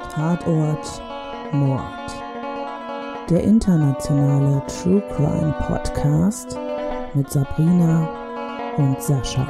Tatort Mord. Der internationale True Crime Podcast mit Sabrina und Sascha.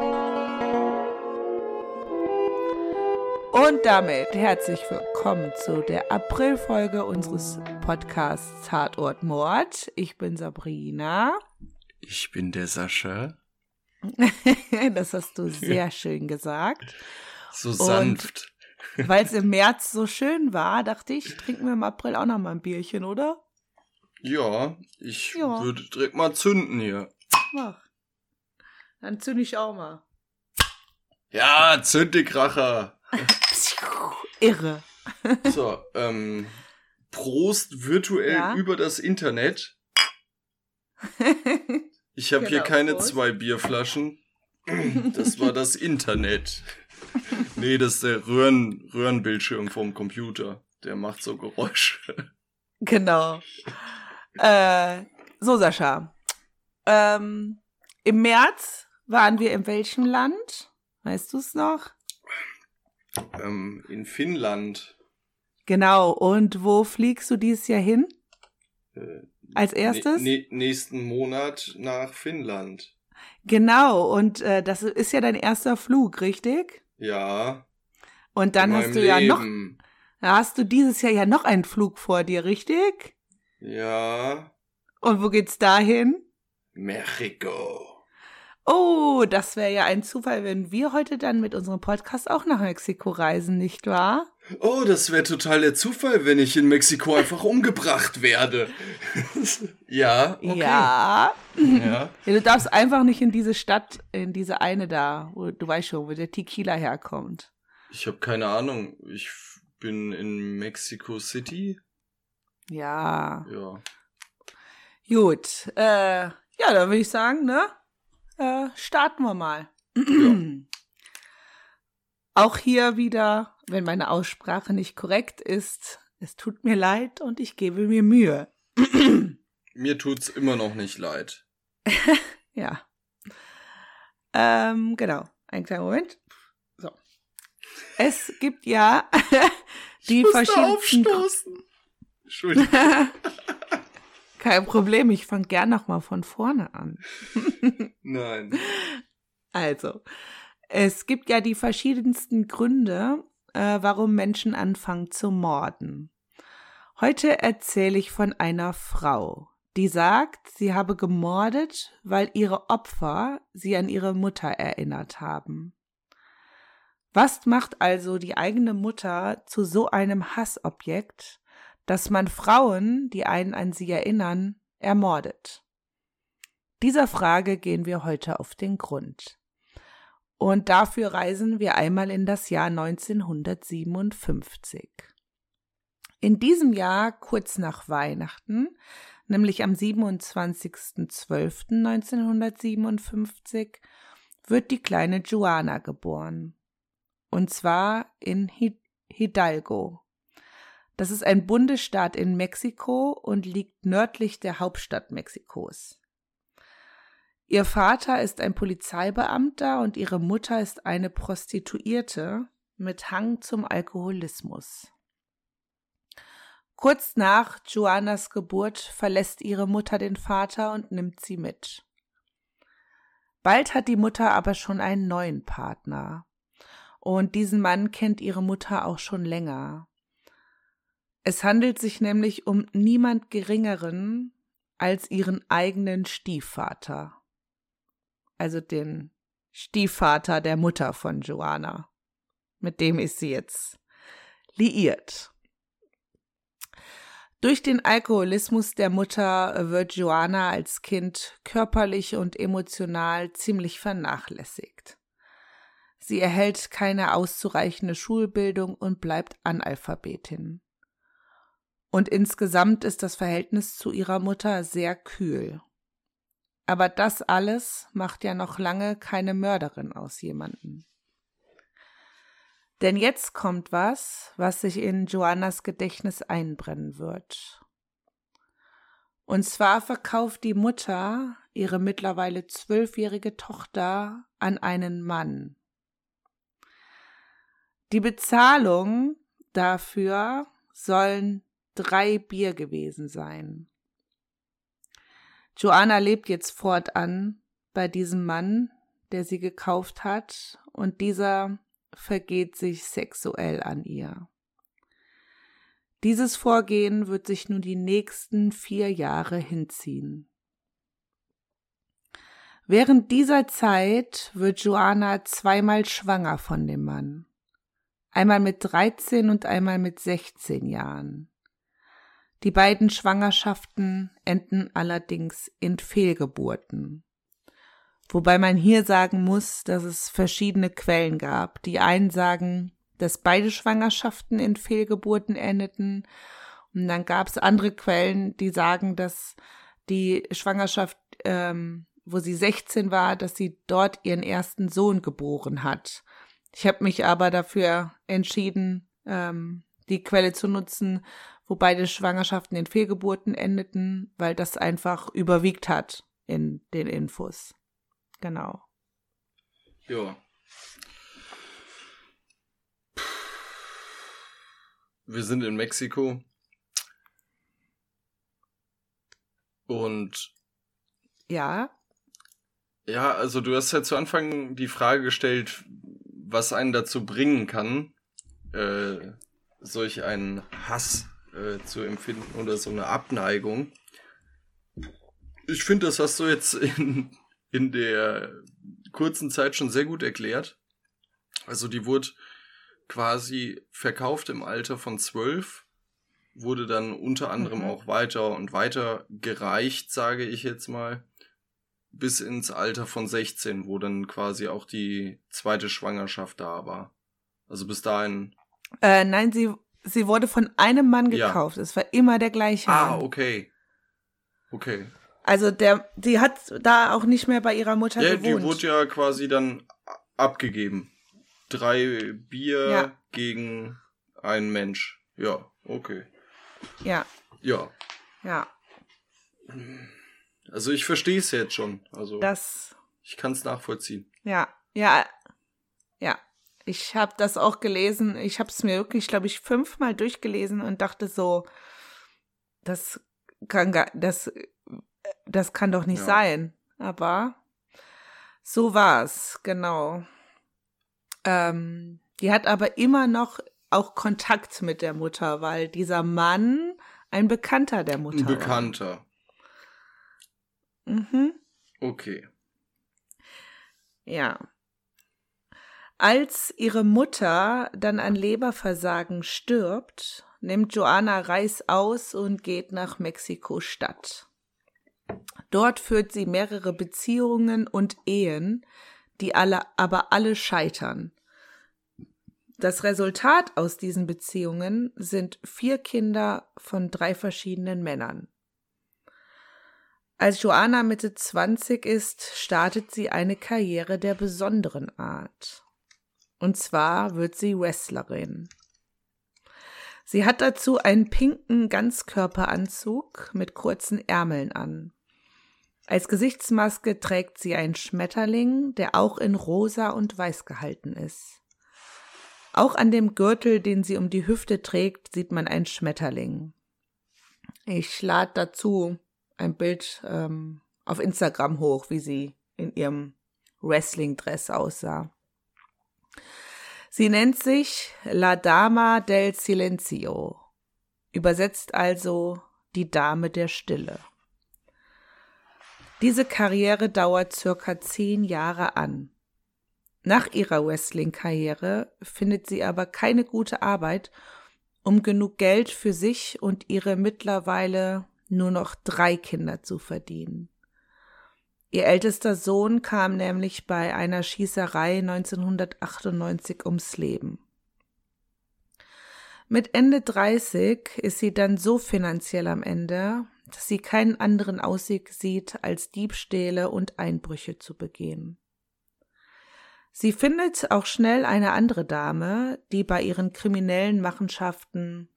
Und damit herzlich willkommen zu der Aprilfolge unseres Podcasts Tatort Mord. Ich bin Sabrina. Ich bin der Sascha. Das hast du sehr schön gesagt. So sanft. Weil es im März so schön war, dachte ich, trinken wir im April auch noch mal ein Bierchen, oder? Ja, ich würde direkt mal zünden hier. Mach. Dann zünde ich auch mal. Ja, zünd die Kracher. Irre. So, Prost virtuell über das Internet. Ich habe hier keine Prost. 2 Bierflaschen. Das war das Internet. Nee, das ist der Röhrenbildschirm vom Computer. Der macht so Geräusche. Genau. So, Sascha. Im März waren wir in welchem Land? Weißt du es noch? In Finnland. Genau. Und wo fliegst du dieses Jahr hin? Als erstes? Nächsten Monat nach Finnland. Genau. Und das ist ja dein erster Flug, richtig? Ja. Und dann hast du ja noch, hast du dieses Jahr ja noch einen Flug vor dir, richtig? Ja. Und wo geht's dahin? Mexiko. Oh, das wäre ja ein Zufall, wenn wir heute dann mit unserem Podcast auch nach Mexiko reisen, nicht wahr? Oh, das wäre total der Zufall, wenn ich in Mexiko einfach umgebracht werde. Ja, okay. Ja. Ja. Ja, du darfst einfach nicht in diese Stadt, in diese eine da, wo du weißt schon, wo der Tequila herkommt. Ich habe keine Ahnung. Ich bin in Mexico City. Ja. Ja. Gut. Ja, dann würde ich sagen, ne? Starten wir mal. Ja. Auch hier wieder, wenn meine Aussprache nicht korrekt ist, es tut mir leid und ich gebe mir Mühe. Mir tut's immer noch nicht leid. Ja. Genau. Einen kleinen Moment. So. Es gibt ja die verschiedensten. Entschuldigung. Kein Problem, ich fange gern nochmal von vorne an. Nein. Also, es gibt ja die verschiedensten Gründe, warum Menschen anfangen zu morden. Heute erzähle ich von einer Frau, die sagt, sie habe gemordet, weil ihre Opfer sie an ihre Mutter erinnert haben. Was macht also die eigene Mutter zu so einem Hassobjekt, dass man Frauen, die einen an sie erinnern, ermordet? Dieser Frage gehen wir heute auf den Grund. Und dafür reisen wir einmal in das Jahr 1957. In diesem Jahr, kurz nach Weihnachten, nämlich am 27.12.1957, wird die kleine Joana geboren. Und zwar in Hidalgo. Das ist ein Bundesstaat in Mexiko und liegt nördlich der Hauptstadt Mexikos. Ihr Vater ist ein Polizeibeamter und ihre Mutter ist eine Prostituierte mit Hang zum Alkoholismus. Kurz nach Joanas Geburt verlässt ihre Mutter den Vater und nimmt sie mit. Bald hat die Mutter aber schon einen neuen Partner. Und diesen Mann kennt ihre Mutter auch schon länger. Es handelt sich nämlich um niemand Geringeren als ihren eigenen Stiefvater. Also den Stiefvater der Mutter von Joana. Mit dem ist sie jetzt liiert. Durch den Alkoholismus der Mutter wird Joana als Kind körperlich und emotional ziemlich vernachlässigt. Sie erhält keine auszureichende Schulbildung und bleibt Analphabetin. Und insgesamt ist das Verhältnis zu ihrer Mutter sehr kühl. Aber das alles macht ja noch lange keine Mörderin aus jemandem. Denn jetzt kommt was sich in Joanas Gedächtnis einbrennen wird. Und zwar verkauft die Mutter ihre mittlerweile 12-jährige Tochter an einen Mann. Die Bezahlung dafür sollen 3 Bier gewesen sein. Joanna lebt jetzt fortan bei diesem Mann, der sie gekauft hat, und dieser vergeht sich sexuell an ihr. Dieses Vorgehen wird sich nun die nächsten 4 Jahre hinziehen. Während dieser Zeit wird Joanna 2-mal schwanger von dem Mann. Einmal mit 13 und einmal mit 16 Jahren. Die beiden Schwangerschaften enden allerdings in Fehlgeburten. Wobei man hier sagen muss, dass es verschiedene Quellen gab. Die einen sagen, dass beide Schwangerschaften in Fehlgeburten endeten. Und dann gab es andere Quellen, die sagen, dass die Schwangerschaft, wo sie 16 war, dass sie dort ihren ersten Sohn geboren hat. Ich habe mich aber dafür entschieden, die Quelle zu nutzen, wo beide Schwangerschaften in Fehlgeburten endeten, weil das einfach überwiegt hat in den Infos. Genau. Ja. Wir sind in Mexiko. Und ja, also du hast ja zu Anfang die Frage gestellt, was einen dazu bringen kann, solch einen Hass zu empfinden oder so eine Abneigung. Ich finde, das hast du jetzt in der kurzen Zeit schon sehr gut erklärt. Also die wurde quasi verkauft im Alter von 12, wurde dann unter anderem auch weiter und weiter gereicht, sage ich jetzt mal, bis ins Alter von 16, wo dann quasi auch die zweite Schwangerschaft da war. Also bis dahin... Nein, sie wurde von einem Mann gekauft. Es war immer der gleiche Mann. Okay. Also die hat da auch nicht mehr bei ihrer Mutter gewohnt. Ja, die wurde ja quasi dann abgegeben. 3 Bier gegen einen Mensch. Ja, okay. Ja. Also ich verstehe es jetzt schon. Also ich kann es nachvollziehen. Ja. Ich habe das auch gelesen. Ich habe es mir wirklich, glaube ich, 5-mal durchgelesen und dachte so, das kann doch nicht sein. Aber so war's, genau. Die hat aber immer noch auch Kontakt mit der Mutter, weil dieser Mann ein Bekannter der Mutter war. Ein Bekannter. Okay. Ja. Als ihre Mutter dann an Leberversagen stirbt, nimmt Joanna Reißaus und geht nach Mexiko-Stadt. Dort führt sie mehrere Beziehungen und Ehen, die aber alle scheitern. Das Resultat aus diesen Beziehungen sind 4 Kinder von 3 verschiedenen Männern. Als Joanna Mitte 20 ist, startet sie eine Karriere der besonderen Art. Und zwar wird sie Wrestlerin. Sie hat dazu einen pinken Ganzkörperanzug mit kurzen Ärmeln an. Als Gesichtsmaske trägt sie einen Schmetterling, der auch in rosa und weiß gehalten ist. Auch an dem Gürtel, den sie um die Hüfte trägt, sieht man einen Schmetterling. Ich lade dazu ein Bild auf Instagram hoch, wie sie in ihrem Wrestling-Dress aussah. Sie nennt sich La Dama del Silencio, übersetzt also die Dame der Stille. Diese Karriere dauert circa 10 Jahre an. Nach ihrer Wrestling-Karriere findet sie aber keine gute Arbeit, um genug Geld für sich und ihre mittlerweile nur noch 3 Kinder zu verdienen. Ihr ältester Sohn kam nämlich bei einer Schießerei 1998 ums Leben. Mit Ende 30 ist sie dann so finanziell am Ende, dass sie keinen anderen Ausweg sieht, als Diebstähle und Einbrüche zu begehen. Sie findet auch schnell eine andere Dame, die sie bei ihren kriminellen Machenschaften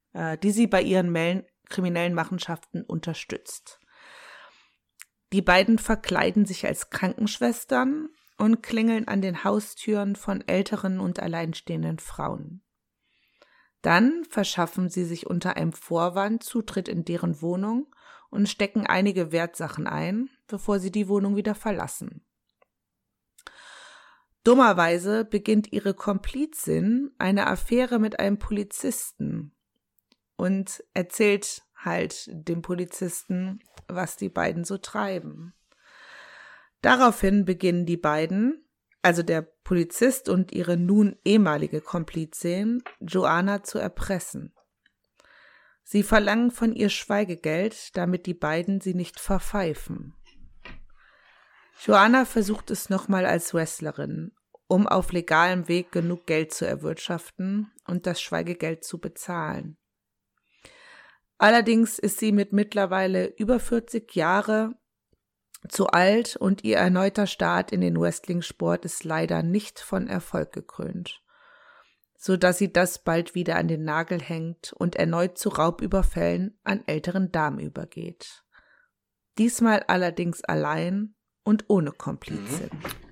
unterstützt. Die beiden verkleiden sich als Krankenschwestern und klingeln an den Haustüren von älteren und alleinstehenden Frauen. Dann verschaffen sie sich unter einem Vorwand Zutritt in deren Wohnung und stecken einige Wertsachen ein, bevor sie die Wohnung wieder verlassen. Dummerweise beginnt ihre Komplizin eine Affäre mit einem Polizisten und erzählt halt dem Polizisten, was die beiden so treiben. Daraufhin beginnen die beiden, also der Polizist und ihre nun ehemalige Komplizin, Joanna zu erpressen. Sie verlangen von ihr Schweigegeld, damit die beiden sie nicht verpfeifen. Joanna versucht es nochmal als Wrestlerin, um auf legalem Weg genug Geld zu erwirtschaften und das Schweigegeld zu bezahlen. Allerdings ist sie mit mittlerweile über 40 Jahre zu alt und ihr erneuter Start in den Wrestling-Sport ist leider nicht von Erfolg gekrönt, sodass sie das bald wieder an den Nagel hängt und erneut zu Raubüberfällen an älteren Damen übergeht. Diesmal allerdings allein und ohne Komplizin.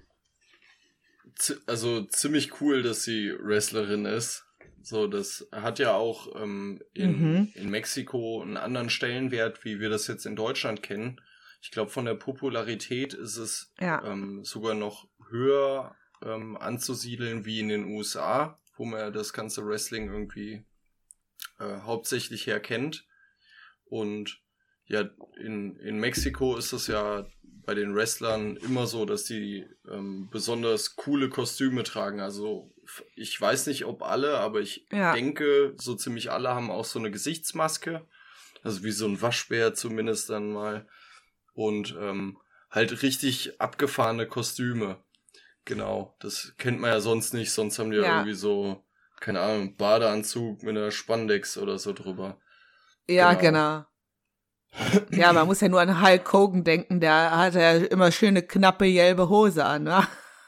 Also ziemlich cool, dass sie Wrestlerin ist. So, das hat ja auch in Mexiko einen anderen Stellenwert, wie wir das jetzt in Deutschland kennen. Ich glaube, von der Popularität ist es sogar noch höher anzusiedeln wie in den USA, wo man ja das ganze Wrestling irgendwie hauptsächlich herkennt. Und ja, in Mexiko ist es ja bei den Wrestlern immer so, dass die besonders coole Kostüme tragen. Also ich weiß nicht, ob alle, aber ich denke, so ziemlich alle haben auch so eine Gesichtsmaske. Also wie so ein Waschbär zumindest dann mal. Und halt richtig abgefahrene Kostüme. Genau, das kennt man ja sonst nicht. Sonst haben die ja irgendwie so, keine Ahnung, Badeanzug mit einer Spandex oder so drüber. Ja, genau. Ja, man muss ja nur an Hulk Hogan denken, der hatte ja immer schöne, knappe, gelbe Hose an, ne?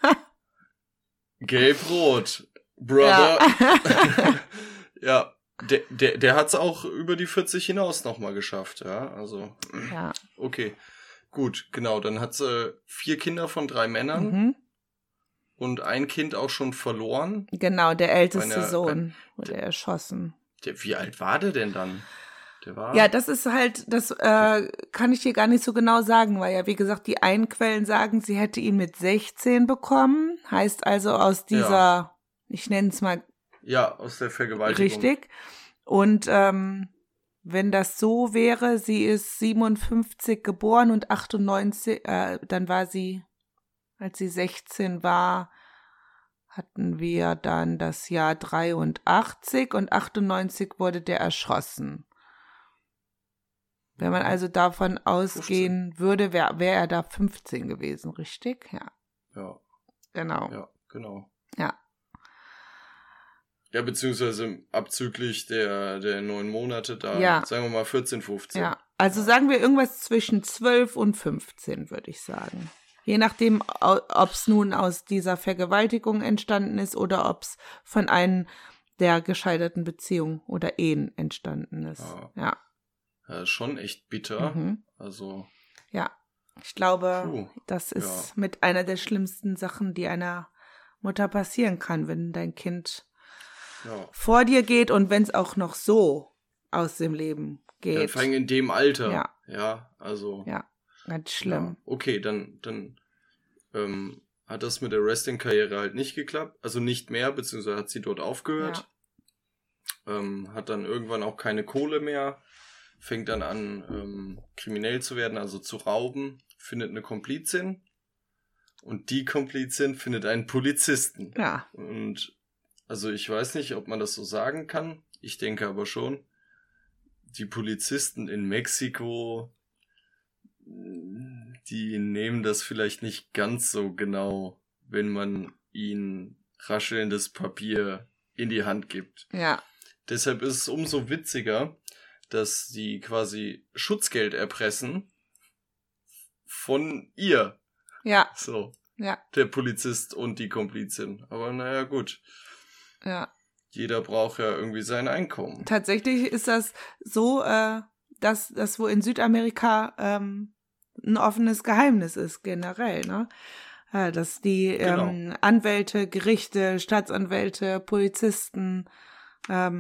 Gelb-Rot, Brother. Ja, der hat's auch über die 40 hinaus nochmal geschafft, ja, also, okay, gut, genau, dann hat sie 4 Kinder von 3 Männern und ein Kind auch schon verloren. Genau, der älteste Sohn wurde erschossen. Wie alt war der denn dann? Ja, das ist halt, das kann ich dir gar nicht so genau sagen, weil ja, wie gesagt, die einen Quellen sagen, sie hätte ihn mit 16 bekommen, heißt also aus dieser, ich nenne es mal. Ja, aus der Vergewaltigung. Richtig. Und wenn das so wäre, sie ist 57 geboren und 98, dann war sie, als sie 16 war, hatten wir dann das Jahr 83 und 98 wurde der erschossen. Wenn man also davon ausgehen 15. würde, wäre er da 15 gewesen, richtig? Ja. Ja. Genau. Ja, genau. Ja. Ja, beziehungsweise abzüglich der 9 Monate da, sagen wir mal 14, 15. Ja, also sagen wir irgendwas zwischen 12 und 15, würde ich sagen. Je nachdem, ob es nun aus dieser Vergewaltigung entstanden ist oder ob es von einer der gescheiterten Beziehungen oder Ehen entstanden ist. Ja. Ja, schon echt bitter. Also. Ja, ich glaube, das ist mit einer der schlimmsten Sachen, die einer Mutter passieren kann, wenn dein Kind vor dir geht und wenn es auch noch so aus dem Leben geht. Ja, vor allem in dem Alter. Ja, also. Ja, ganz schlimm. Ja. Okay, dann hat das mit der Wrestling-Karriere halt nicht geklappt. Also nicht mehr, beziehungsweise hat sie dort aufgehört. Hat dann irgendwann auch keine Kohle mehr. Fängt dann an, kriminell zu werden, also zu rauben, findet eine Komplizin und die Komplizin findet einen Polizisten. Ja. Und also ich weiß nicht, ob man das so sagen kann, ich denke aber schon, die Polizisten in Mexiko, die nehmen das vielleicht nicht ganz so genau, wenn man ihnen raschelndes Papier in die Hand gibt. Ja. Deshalb ist es umso witziger, dass sie quasi Schutzgeld erpressen von ihr. Ja. So. Ja. Der Polizist und die Komplizin. Aber naja, gut. Ja. Jeder braucht ja irgendwie sein Einkommen. Tatsächlich ist das so, dass das wo in Südamerika ein offenes Geheimnis ist, generell, ne? Dass die Anwälte, Gerichte, Staatsanwälte, Polizisten Ja,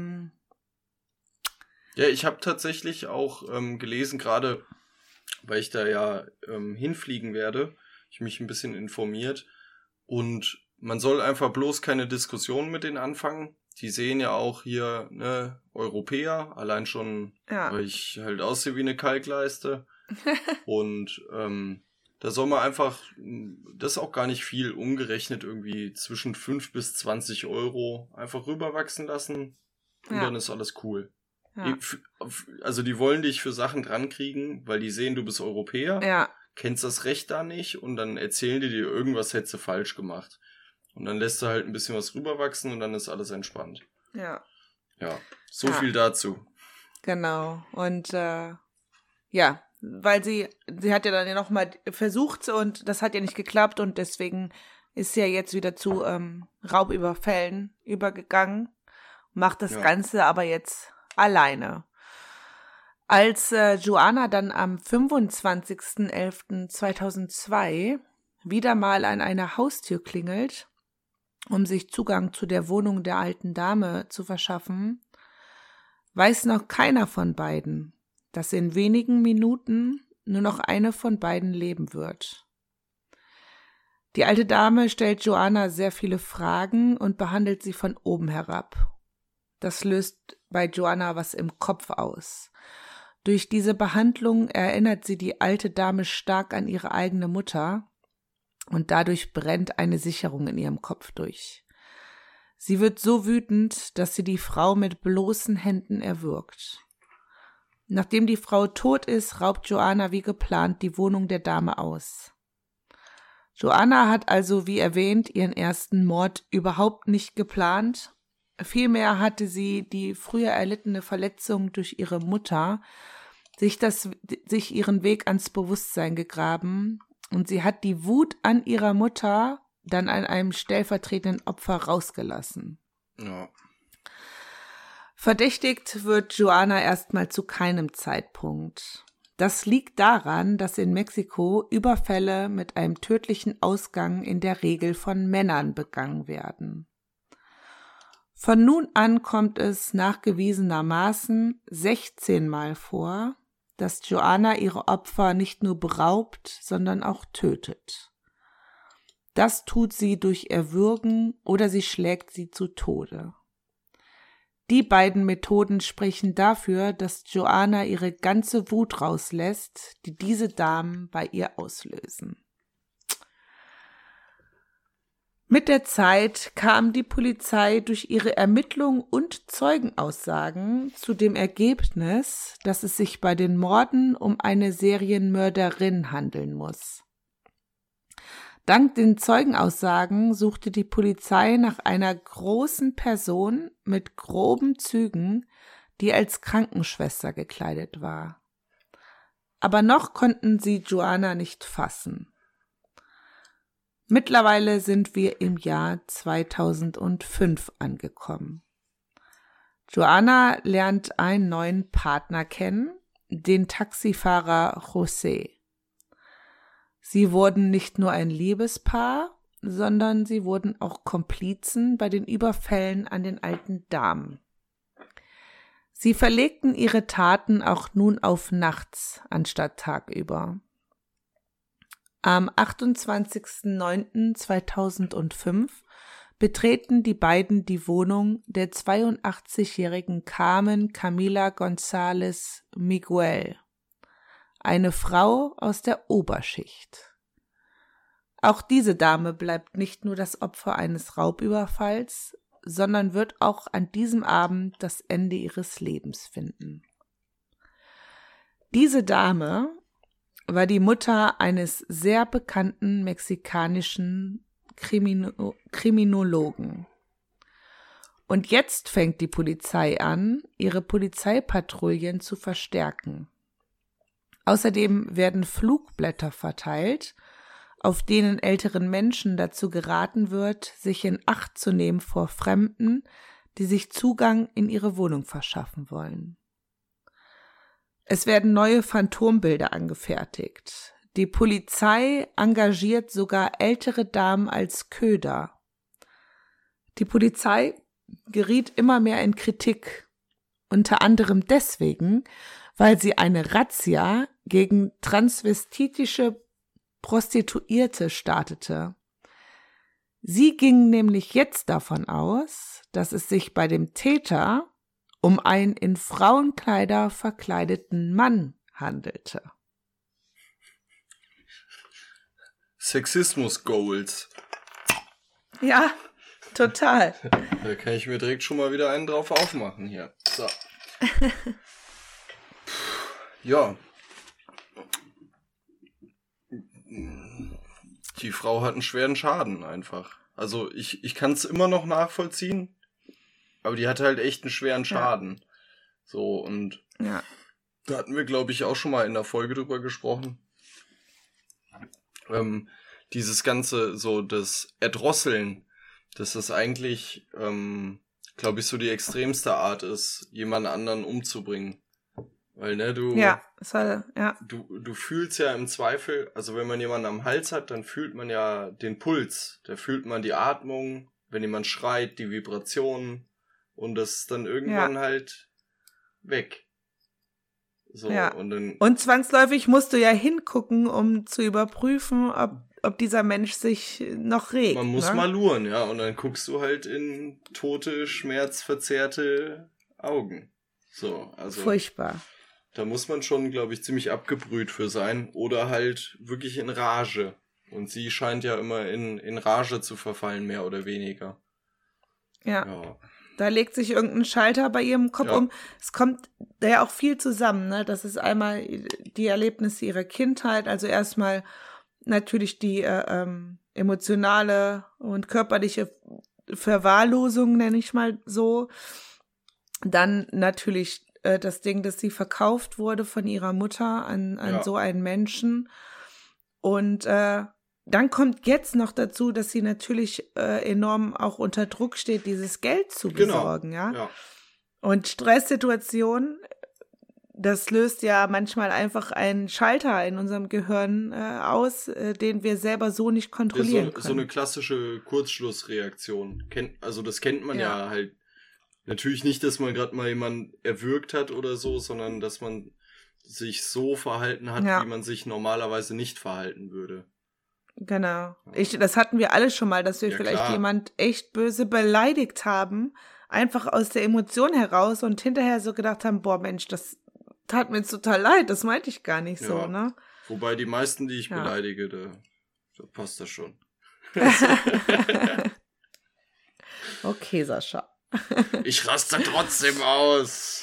ich habe tatsächlich auch gelesen, gerade weil ich da ja hinfliegen werde, ich mich ein bisschen informiert und man soll einfach bloß keine Diskussion mit denen anfangen. Die sehen ja auch hier, ne, Europäer, allein schon, weil ich halt aussehe wie eine Kalkleiste. Und da soll man einfach, das ist auch gar nicht viel, umgerechnet irgendwie zwischen 5 bis 20 Euro einfach rüberwachsen lassen und dann ist alles cool. Ja. Also die wollen dich für Sachen drankriegen, weil die sehen, du bist Europäer, kennst das Recht da nicht und dann erzählen die dir, irgendwas hättest du falsch gemacht. Und dann lässt du halt ein bisschen was rüberwachsen und dann ist alles entspannt. Ja. Ja, so viel dazu. Genau. Und weil sie hat ja dann ja nochmal versucht und das hat ja nicht geklappt und deswegen ist sie ja jetzt wieder zu Raubüberfällen übergegangen, macht das Ganze aber jetzt alleine. Als Joanna dann am 25.11.2002 wieder mal an einer Haustür klingelt, um sich Zugang zu der Wohnung der alten Dame zu verschaffen, weiß noch keiner von beiden, dass in wenigen Minuten nur noch eine von beiden leben wird. Die alte Dame stellt Joanna sehr viele Fragen und behandelt sie von oben herab. Das löst bei Joanna was im Kopf aus. Durch diese Behandlung erinnert sie die alte Dame stark an ihre eigene Mutter und dadurch brennt eine Sicherung in ihrem Kopf durch. Sie wird so wütend, dass sie die Frau mit bloßen Händen erwürgt. Nachdem die Frau tot ist, raubt Joanna wie geplant die Wohnung der Dame aus. Joanna hat also, wie erwähnt, ihren ersten Mord überhaupt nicht geplant. Vielmehr hatte sie die früher erlittene Verletzung durch ihre Mutter sich ihren Weg ans Bewusstsein gegraben und sie hat die Wut an ihrer Mutter dann an einem stellvertretenden Opfer rausgelassen. Ja. Verdächtigt wird Joanna erstmal zu keinem Zeitpunkt. Das liegt daran, dass in Mexiko Überfälle mit einem tödlichen Ausgang in der Regel von Männern begangen werden. Von nun an kommt es nachgewiesenermaßen 16 Mal vor, dass Joanna ihre Opfer nicht nur beraubt, sondern auch tötet. Das tut sie durch Erwürgen oder sie schlägt sie zu Tode. Die beiden Methoden sprechen dafür, dass Joanna ihre ganze Wut rauslässt, die diese Damen bei ihr auslösen. Mit der Zeit kam die Polizei durch ihre Ermittlungen und Zeugenaussagen zu dem Ergebnis, dass es sich bei den Morden um eine Serienmörderin handeln muss. Dank den Zeugenaussagen suchte die Polizei nach einer großen Person mit groben Zügen, die als Krankenschwester gekleidet war. Aber noch konnten sie Joanna nicht fassen. Mittlerweile sind wir im Jahr 2005 angekommen. Joanna lernt einen neuen Partner kennen, den Taxifahrer José. Sie wurden nicht nur ein Liebespaar, sondern sie wurden auch Komplizen bei den Überfällen an den alten Damen. Sie verlegten ihre Taten auch nun auf nachts anstatt tagüber. Am 28.09.2005 betreten die beiden die Wohnung der 82-jährigen Carmen Camila González Miguel, eine Frau aus der Oberschicht. Auch diese Dame bleibt nicht nur das Opfer eines Raubüberfalls, sondern wird auch an diesem Abend das Ende ihres Lebens finden. Diese Dame war die Mutter eines sehr bekannten mexikanischen Kriminologen. Und jetzt fängt die Polizei an, ihre Polizeipatrouillen zu verstärken. Außerdem werden Flugblätter verteilt, auf denen älteren Menschen dazu geraten wird, sich in Acht zu nehmen vor Fremden, die sich Zugang in ihre Wohnung verschaffen wollen. Es werden neue Phantombilder angefertigt. Die Polizei engagiert sogar ältere Damen als Köder. Die Polizei geriet immer mehr in Kritik. Unter anderem deswegen, weil sie eine Razzia gegen transvestitische Prostituierte startete. Sie ging nämlich jetzt davon aus, dass es sich bei dem Täter um einen in Frauenkleider verkleideten Mann handelte. Sexismus-Goals. Ja, total. Da kann ich mir direkt schon mal wieder einen drauf aufmachen hier. So. Ja. Die Frau hat einen schweren Schaden einfach. Also ich kann es immer noch nachvollziehen, aber die hat halt echt einen schweren Schaden. Ja. So, und ja. Da hatten wir, glaube ich, auch schon mal in der Folge drüber gesprochen. Dieses Ganze, so das Erdrosseln, dass das eigentlich, glaube ich, so die extremste Art ist, jemand anderen umzubringen. Weil, ne, du fühlst ja im Zweifel, also wenn man jemanden am Hals hat, dann fühlt man ja den Puls, da fühlt man die Atmung, wenn jemand schreit, die Vibrationen, und das ist dann irgendwann halt weg. So, ja. Und zwangsläufig musst du ja hingucken, um zu überprüfen, ob dieser Mensch sich noch regt. Man muss mal luren, ja, und dann guckst du halt in tote, schmerzverzerrte Augen. So, also. Furchtbar. Da muss man schon, glaube ich, ziemlich abgebrüht für sein oder halt wirklich in Rage. Und sie scheint ja immer in Rage zu verfallen, mehr oder weniger. Ja. Da legt sich irgendein Schalter bei ihrem Kopf um. Es kommt da ja auch viel zusammen, ne? Das ist einmal die Erlebnisse ihrer Kindheit, also erstmal natürlich die emotionale und körperliche Verwahrlosung, nenne ich mal so. Dann natürlich das Ding, dass sie verkauft wurde von ihrer Mutter an so einen Menschen. Und dann kommt jetzt noch dazu, dass sie natürlich enorm auch unter Druck steht, dieses Geld zu besorgen. Ja? Und Stresssituationen, das löst ja manchmal einfach einen Schalter in unserem Gehirn aus, den wir selber so nicht kontrollieren können. So eine klassische Kurzschlussreaktion. Also das kennt man ja halt. Natürlich nicht, dass man gerade mal jemanden erwürgt hat oder so, sondern dass man sich so verhalten hat, wie man sich normalerweise nicht verhalten würde. Genau. Das hatten wir alle schon mal, dass wir vielleicht jemand echt böse beleidigt haben, einfach aus der Emotion heraus und hinterher so gedacht haben, boah Mensch, das tat mir jetzt total leid, das meinte ich gar nicht so, ne? Wobei die meisten, die ich beleidige, da passt das schon. Okay, Sascha. Ich raste trotzdem aus.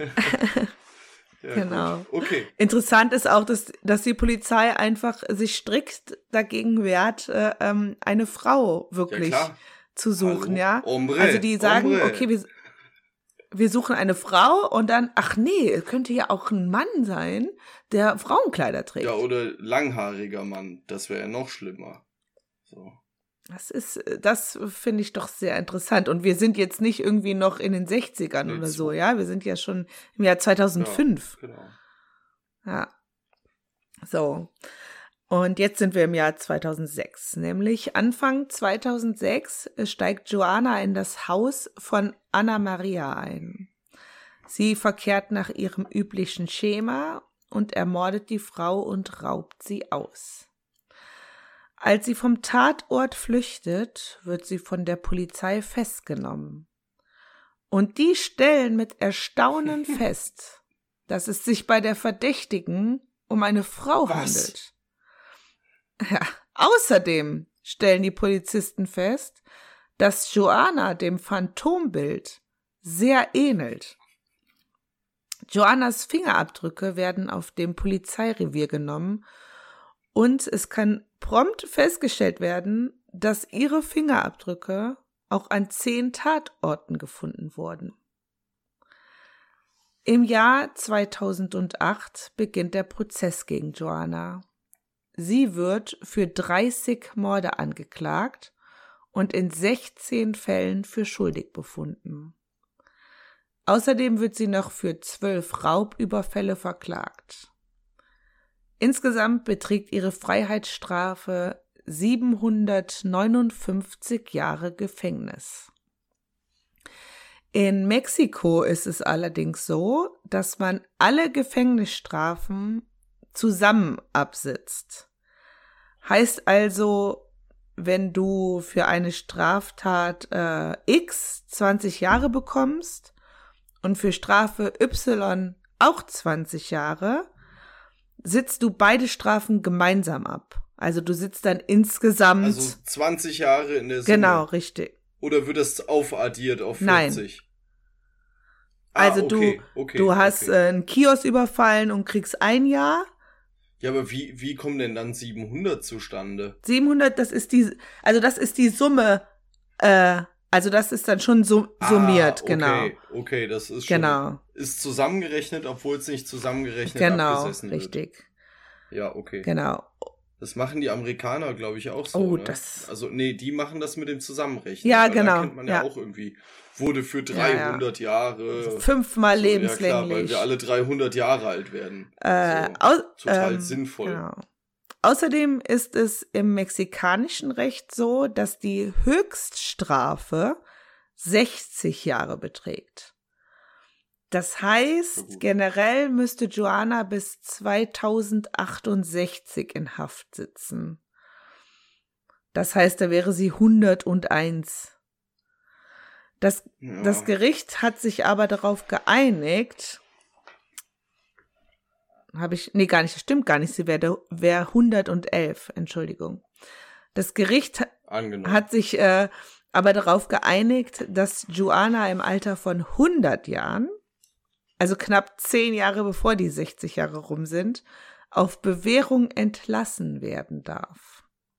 Genau. Gut. Okay. Interessant ist auch, dass die Polizei einfach sich strikt dagegen wehrt, eine Frau wirklich zu suchen, Hombre, also die sagen, okay, wir suchen eine Frau und dann, ach nee, könnte ja auch ein Mann sein, der Frauenkleider trägt. Ja, oder langhaariger Mann, das wäre ja noch schlimmer. So. Das finde ich doch sehr interessant. Und wir sind jetzt nicht irgendwie noch in den 60ern oder so, ja? Wir sind ja schon im Jahr 2005. Ja, genau. Ja. So. Und jetzt sind wir im Jahr 2006. Nämlich Anfang 2006 steigt Joanna in das Haus von Anna Maria ein. Sie verkehrt nach ihrem üblichen Schema und ermordet die Frau und raubt sie aus. Als sie vom Tatort flüchtet, wird sie von der Polizei festgenommen. Und die stellen mit Erstaunen fest, dass es sich bei der Verdächtigen um eine Frau handelt. Ja, außerdem stellen die Polizisten fest, dass Joanna dem Phantombild sehr ähnelt. Joannas Fingerabdrücke werden auf dem Polizeirevier genommen und es kann prompt festgestellt werden, dass ihre Fingerabdrücke auch an 10 Tatorten gefunden wurden. Im Jahr 2008 beginnt der Prozess gegen Joanna. Sie wird für 30 Morde angeklagt und in 16 Fällen für schuldig befunden. Außerdem wird sie noch für 12 Raubüberfälle verklagt. Insgesamt beträgt ihre Freiheitsstrafe 759 Jahre Gefängnis. In Mexiko ist es allerdings so, dass man alle Gefängnisstrafen zusammen absitzt. Heißt also, wenn du für eine Straftat X 20 Jahre bekommst und für Strafe Y auch 20 Jahre, sitzt du beide Strafen gemeinsam ab. Also du sitzt dann insgesamt... Also 20 Jahre in der Summe. Genau, richtig. Oder wird das aufaddiert auf 40? Nein. Also du hast einen Kiosk überfallen und kriegst 1 Jahr. Ja, aber wie kommen denn dann 700 zustande? 700, das ist die Summe, also das ist dann schon summiert, okay, genau. Okay, das ist schon, ist zusammengerechnet, obwohl es nicht zusammengerechnet abgesessen wird. Genau, richtig. Ja, okay. Genau. Das machen die Amerikaner, glaube ich, auch so. Oh, ne? Also, nee, die machen das mit dem Zusammenrechnen. Ja, genau. Da kennt man ja auch irgendwie, wurde für 300 Jahre. 5-mal lebenslänglich. Ja, klar, weil wir alle 300 Jahre alt werden. Total sinnvoll. Genau. Außerdem ist es im mexikanischen Recht so, dass die Höchststrafe 60 Jahre beträgt. Das heißt, generell müsste Joanna bis 2068 in Haft sitzen. Das heißt, da wäre sie 101. Das Gericht hat sich aber darauf geeinigt, stimmt gar nicht, sie wäre 111, Entschuldigung. Das Gericht hat sich aber darauf geeinigt, dass Joanna im Alter von 100 Jahren, also knapp 10 Jahre bevor die 60 Jahre rum sind, auf Bewährung entlassen werden darf.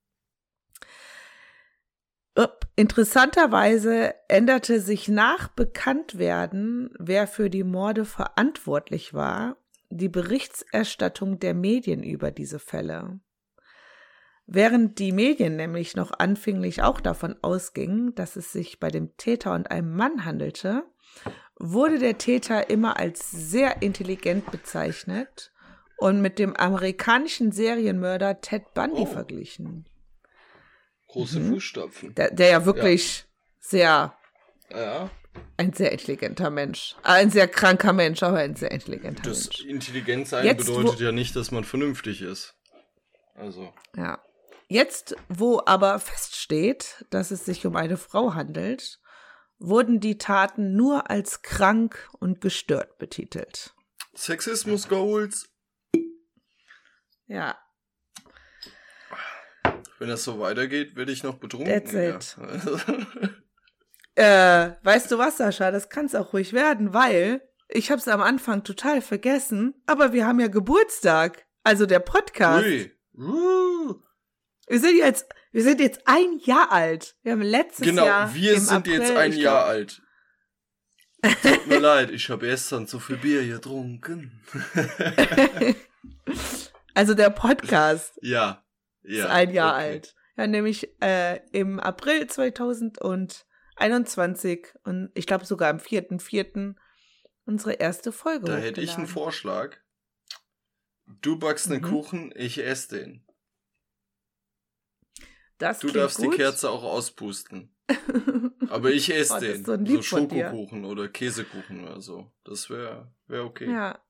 Interessanterweise änderte sich nach Bekanntwerden, wer für die Morde verantwortlich war, die Berichterstattung der Medien über diese Fälle. Während die Medien nämlich noch anfänglich auch davon ausgingen, dass es sich bei dem Täter und einem Mann handelte, wurde der Täter immer als sehr intelligent bezeichnet und mit dem amerikanischen Serienmörder Ted Bundy verglichen. Große Fußstapfen. Der ja wirklich ein sehr intelligenter Mensch. Ein sehr kranker Mensch, aber ein sehr intelligenter Mensch. Das Intelligenz sein bedeutet ja nicht, dass man vernünftig ist. Also. Ja. Jetzt, wo aber feststeht, dass es sich um eine Frau handelt, wurden die Taten nur als krank und gestört betitelt. Sexismus Goals. Ja. Wenn das so weitergeht, werde ich noch betrunken. That's it. Weißt du was, Sascha? Das kann es auch ruhig werden, weil ich habe es am Anfang total vergessen, aber wir haben ja Geburtstag. Also der Podcast. Ui. Wir sind jetzt 1 Jahr alt. Wir haben letztes Jahr wir sind April, jetzt 1 Jahr alt. Tut mir leid, ich habe gestern zu viel Bier getrunken. Also der Podcast ist 1 Jahr alt. Ja, nämlich im April 2021 und ich glaube sogar am 4.4. unsere erste Folge Da hätte ich einen Vorschlag. Du backst einen Kuchen, ich esse den. Du darfst gut. Die Kerze auch auspusten. Aber ich esse den. So Schokokuchen oder Käsekuchen oder so. Das wäre okay.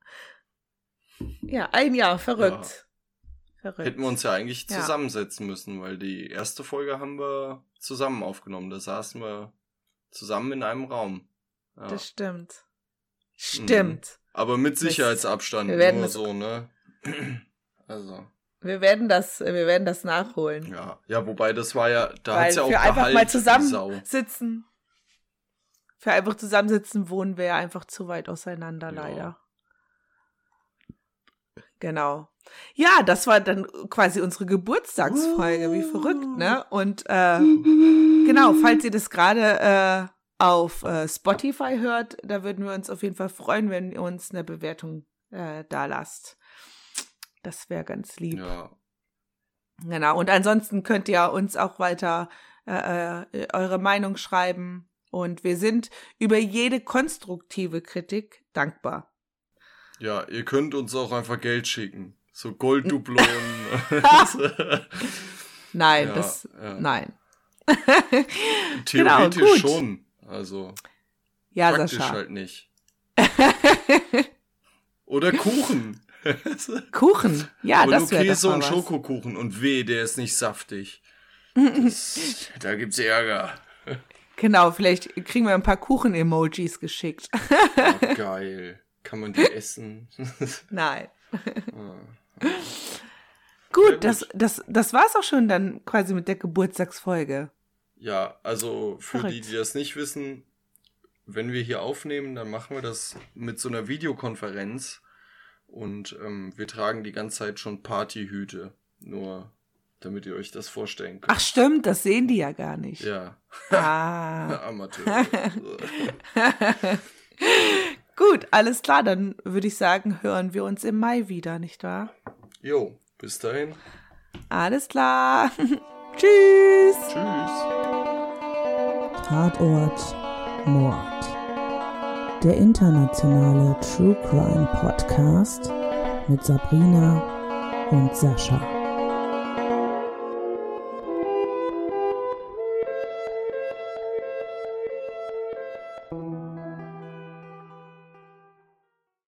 Ja, 1 Jahr, verrückt. Hätten wir uns ja eigentlich zusammensetzen müssen, weil die erste Folge haben wir zusammen aufgenommen. Da saßen wir zusammen in einem Raum. Ja. Das stimmt. Aber mit Sicherheitsabstand, nur so, ne? Also. Wir werden das nachholen. Ja, wobei das war ja, da hat es ja auch für einfach mal zusammensitzen. Für einfach zusammensitzen wohnen wir ja einfach zu weit auseinander, leider. Genau. Ja, das war dann quasi unsere Geburtstagsfolge, wie verrückt, ne? Und genau, falls ihr das gerade auf Spotify hört, da würden wir uns auf jeden Fall freuen, wenn ihr uns eine Bewertung da lasst. Das wäre ganz lieb. Ja. Genau, und ansonsten könnt ihr uns auch weiter eure Meinung schreiben. Und wir sind über jede konstruktive Kritik dankbar. Ja, ihr könnt uns auch einfach Geld schicken. So Golddublonen. Nein, nein. Theoretisch schon. Also. Ja, praktisch Sascha. halt nicht. Oder Kuchen. Kuchen. Ja, und das wäre okay, doch so mal ein was. Schokokuchen und der ist nicht saftig. Da gibt's Ärger. Genau, vielleicht kriegen wir ein paar Kuchen-Emojis geschickt. Oh, geil. Kann man die essen? Nein. Ja, Gut, gut. das war's auch schon dann quasi mit der Geburtstagsfolge. Ja, also für Verrückt. die das nicht wissen, wenn wir hier aufnehmen, dann machen wir das mit so einer Videokonferenz und wir tragen die ganze Zeit schon Partyhüte, nur damit ihr euch das vorstellen könnt. Ach stimmt, das sehen die ja gar nicht. Ja, Ah. Amateur. Gut, alles klar, dann würde ich sagen, hören wir uns im Mai wieder, nicht wahr? Jo, bis dahin. Alles klar. Tschüss. Tschüss. Tatort Mord. Der internationale True Crime Podcast mit Sabrina und Sascha.